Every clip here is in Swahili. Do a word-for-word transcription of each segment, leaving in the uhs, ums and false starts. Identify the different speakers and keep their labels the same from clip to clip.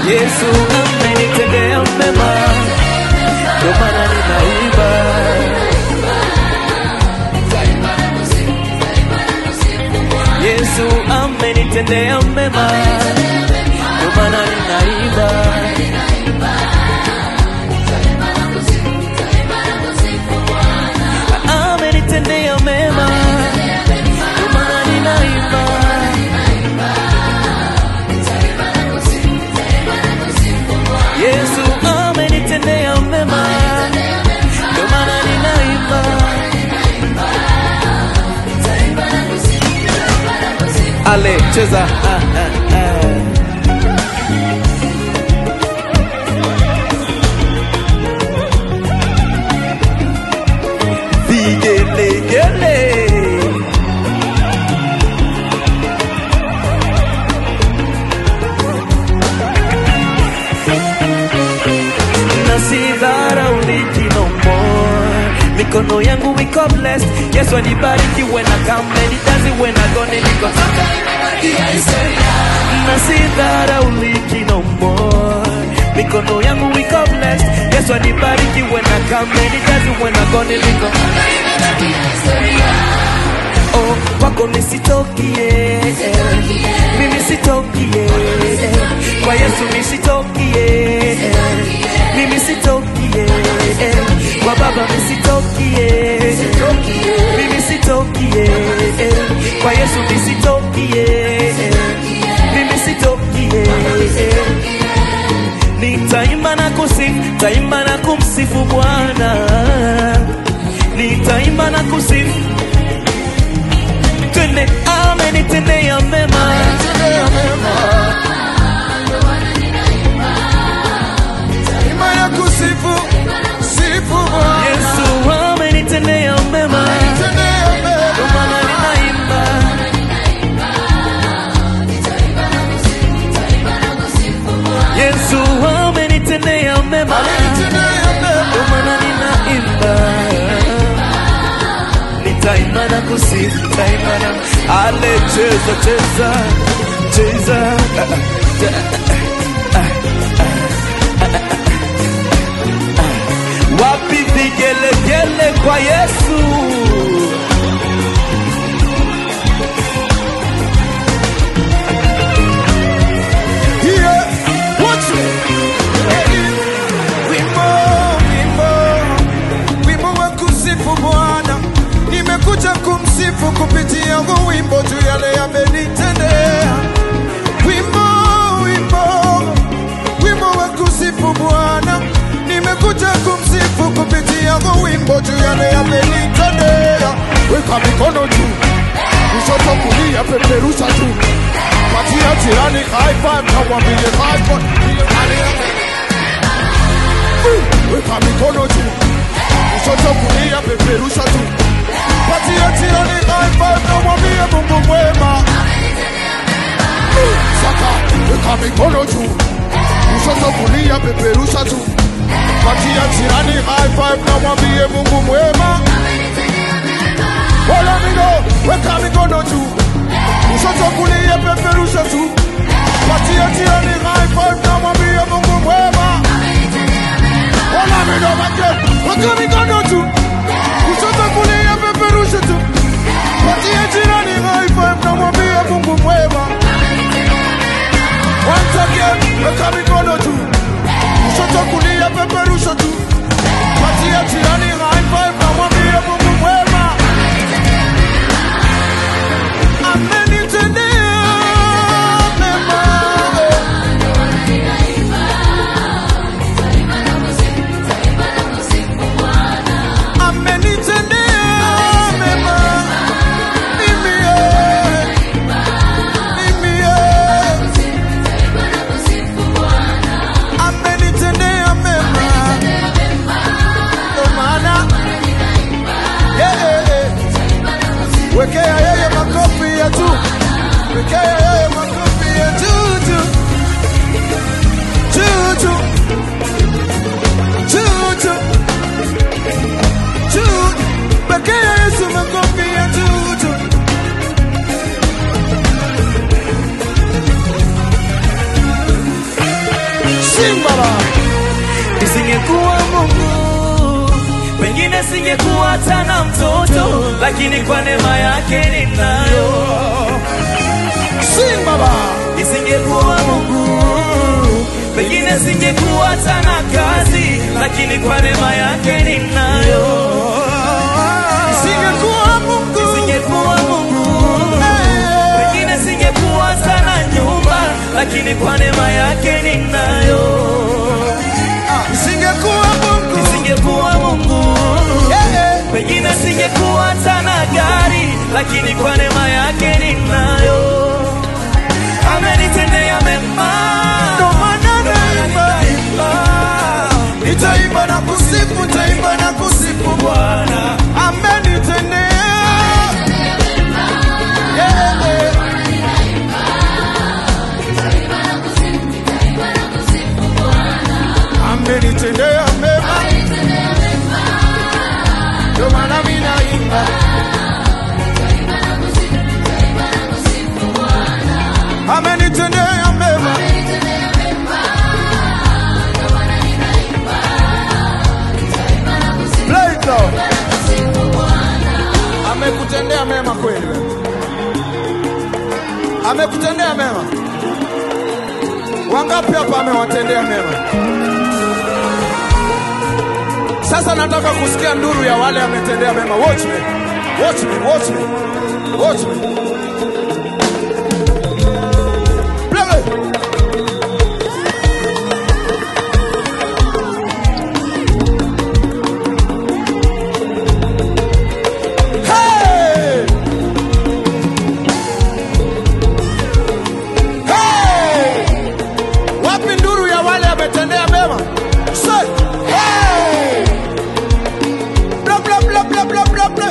Speaker 1: Yesu amenitendea mema, ndio maana ninaimba. Yesu amenitendea mema, ndio maana ninaimba. Amenitendea mema, ndio maana ninaimba. Yesu amenitendea mema, ndio maana ninaimba. Ale cheza ah, ah, ah. Vigele gele nasidhara uliki no more. Mikono yangu wiko blessed. Yesu anibariki when I come and he does it when I go niko nasidhara uliki no more. Mikono yangu wiko blessed. Yesu anibariki when I come and he does it when I go niko oh wako nisitokie mimi sitokie kwa Yesu nisitokie mimi sitokie kwa Baba nisitokie mimi sitokie kwa Yesu nisitokie mimi sitokie. Nitaimba na kusifu, taimba na kumsifu Bwana. Nitaimba na kusifu. Twende amenitendea mema. Taimba na kusifu, sifu Bwana. Yesu amenitendea mema. Ndio maana ninaimba. Yesu amenitendea mema, ndio maana ninaimba. Nitaimba na kusifu, nitaimba na ale cheza cheza cheza. Wapi vigele gele kwa Yesu?
Speaker 2: Nimekuja kumsifu kupitia huu wimbo juu yale amenitendea. Wimbo, wimbo, wimbo wa kusifu Bwana. Nimekuja kumsifu kupitia huu wimbo juu yale amenitendea. Weka mikono juu, kushoto kulia peperusha juu. Patia jirani high five na mwambie high five. Weka mikono juu, kushoto kulia peperusha juu. Patia jirani high five na mwambie Mungu mwema. Saka, weka mikono juu, kushoto kulia peperusha juu. Patia jirani high five na mwambie Mungu mwema. Wala mino, weka mikono juu, kushoto kulia peperusha juu. Patia jirani high five na mwambie Mungu mwema. Wala mino wake, weka mikono juu, kushoto kulia peperusha juu. Patia jirani high five na mwambie Mungu mwema. Once again, weka mikono juu, kushoto kulia peperusha juu. Patia jirani high five na mwambie Mungu mwema. Amenitendea mema. Amenitendea mema. Mimi ye. Mimi ye. Amenitendea mema. Ndio maana wekea yeye makofi ya tu. Wekea yeye makofi ya tu tu. Tu tu. Tu tu. Tu. Wekea Yesu makofi ya tu tu. Sing baba.
Speaker 1: Nisingekuwa Mungu, pengine singekuwa tena mtoto, lakini kwa neema yake ninayo.
Speaker 2: Sing baba.
Speaker 1: Nisingekuwa Mungu, pengine singekuwa tena kazi, lakini kwa neema yake ninayo.
Speaker 2: Nisingekuwa Mungu,
Speaker 1: nisingekuwa Mungu, pengine singekuwa tena nyumba, lakini kwa neema yake ninayo.
Speaker 2: Nisingekuwa Mungu,
Speaker 1: nisingekuwa Mungu, pengine singekuwa tena gari, lakini kwa neema yake ninayo. Amenitendea mema,
Speaker 2: ndo maana naimba. Nitaimba na kusifu, nitaimba na kusifu Bwana. Amenitendea amenitendea mema, ndo maana mimi naimba. Amenitendea mema, play it down. Amekutendea mema kweli wewe? Amekutendea mema? Wangapi hapa amewatendea mema? Sasa nataka kusikia nduru ya wale ametendea mema. Watch me. Watch me, watch me. Watch me. Play. Hey! Hey! Wapi nduru ya wale ametendea mema? Say, hey! Blah blah blah blah blah blah blah.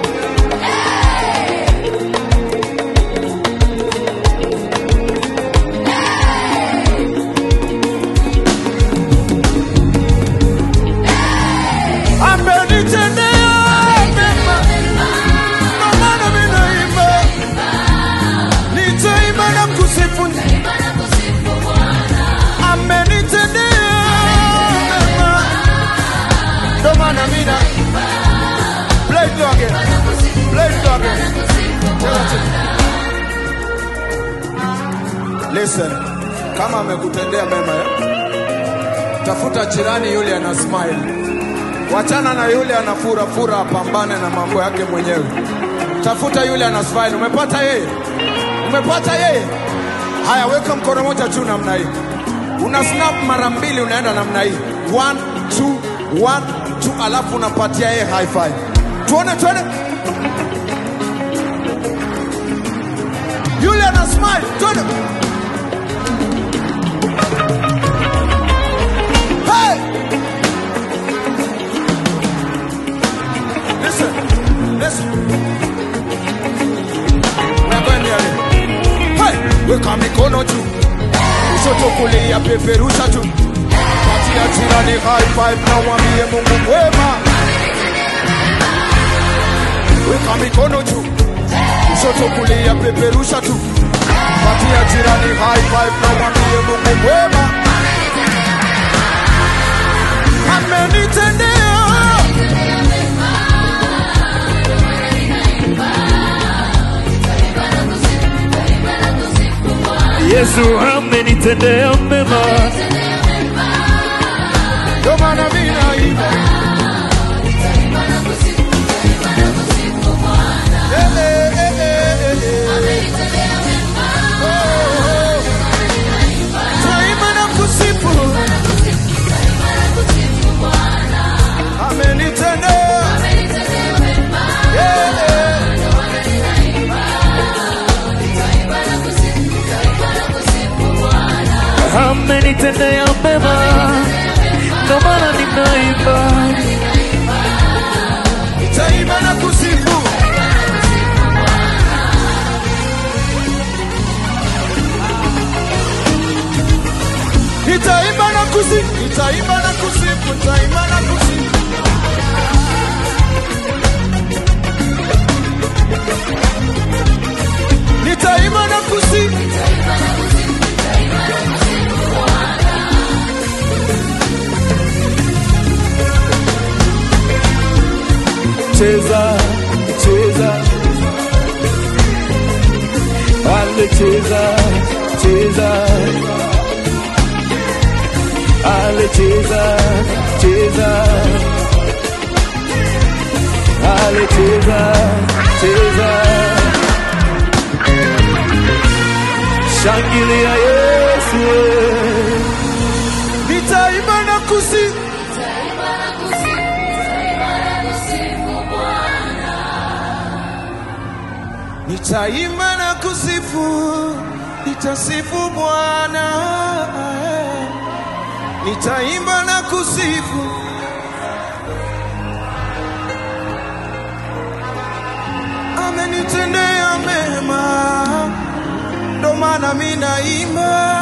Speaker 2: Listen, kama amekutendea mema ya? Tafuta jirani yule ana smile. Wachana na yule anafura fura, apambane na mambo yake mwenyewe. Tafuta yule ana smile. Umepata yeye? Umepata yeye? Haya, weka mkono moja juu namna hii. Una snap mara mbili, unaenda namna hii. One, two, one, two, alafu unapatia yeye high five. Tuone, tuone. Yule ana smile. Tuone. Hey! Listen, listen. We're going there. Hey! Weka mikono juu. Kushoto kulia peperusha juu. Patia jirani high five na mwambie Mungu mwema. Weka mikono juu. Kushoto kulia peperusha juu. Patia jirani high five na mwambie Mungu mwema. Amenitendea.
Speaker 1: Yesu amenitendea mema,
Speaker 2: ndo maana mimi naimba. Eh, eh, eh, eh, eh. Oh, taimba na kusifu. Amenitendea. Yeah, yeah.
Speaker 1: amenitendea mema, ndo maana ninaimba.
Speaker 2: Taimba na kusifu. Nitaimba na kusifu, nitaimba na kusifu, nitaimba na kusifu. Nitaimba na kusifu.
Speaker 1: cheza, cheza. Ale cheza, cheza. Ale cheza, cheza. Ale cheza, cheza. Shangilia Yesu.
Speaker 2: Nitaimba na kusifu, nitaimba na kusifu, nitasifu Bwana. Nitaimba na kusifu, amenitendea mema, ndo maana mimi naimba.